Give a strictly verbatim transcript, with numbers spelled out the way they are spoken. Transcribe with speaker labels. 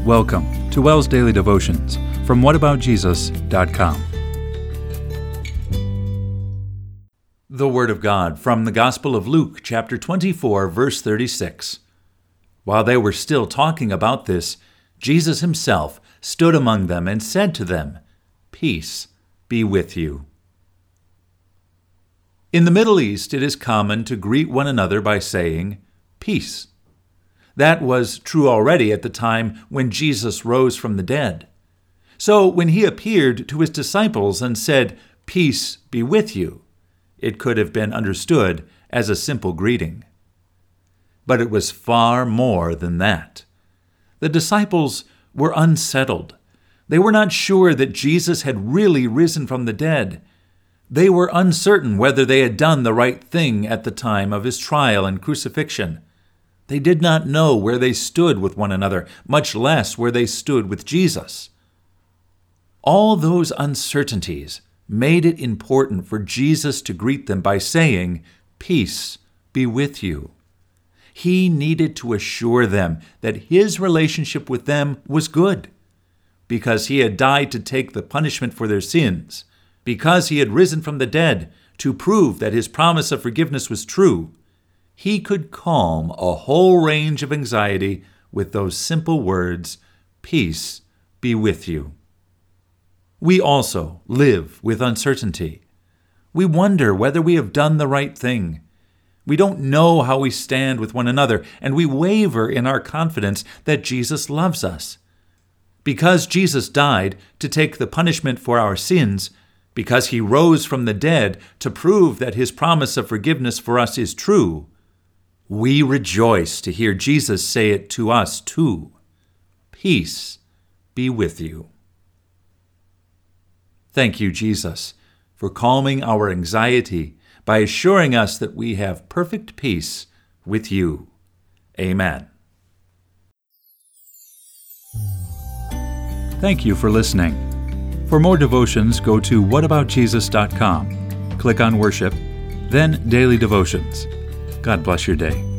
Speaker 1: Welcome to WELS Daily Devotions from what about jesus dot com. The Word of God from the Gospel of Luke, chapter twenty-four, verse thirty-six. While they were still talking about this, Jesus himself stood among them and said to them, "Peace be with you." In the Middle East, it is common to greet one another by saying, "Peace." That was true already at the time when Jesus rose from the dead. So when he appeared to his disciples and said, "Peace be with you," it could have been understood as a simple greeting. But it was far more than that. The disciples were unsettled. They were not sure that Jesus had really risen from the dead. They were uncertain whether they had done the right thing at the time of his trial and crucifixion. They did not know where they stood with one another, much less where they stood with Jesus. All those uncertainties made it important for Jesus to greet them by saying, "Peace be with you." He needed to assure them that his relationship with them was good, because he had died to take the punishment for their sins, because he had risen from the dead to prove that his promise of forgiveness was true. He could calm a whole range of anxiety with those simple words, "Peace be with you." We also live with uncertainty. We wonder whether we have done the right thing. We don't know how we stand with one another, and we waver in our confidence that Jesus loves us. Because Jesus died to take the punishment for our sins, because he rose from the dead to prove that his promise of forgiveness for us is true, we rejoice to hear Jesus say it to us too. Peace be with you. Thank you, Jesus, for calming our anxiety by assuring us that we have perfect peace with you. Amen. Thank you for listening. For more devotions, go to what about jesus dot com. Click on Worship, then Daily Devotions. God bless your day.